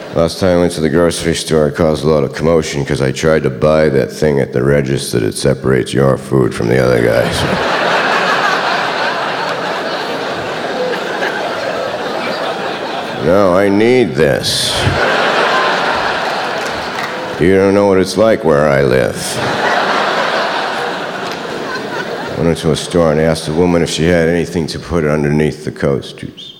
Last time I went to the grocery store, I caused a lot of commotion because I tried to buy that thing at the register that separates your food from the other guy's. No, I need this. You don't know what it's like where I live. I went into a store and asked the woman if she had anything to put underneath the coasters.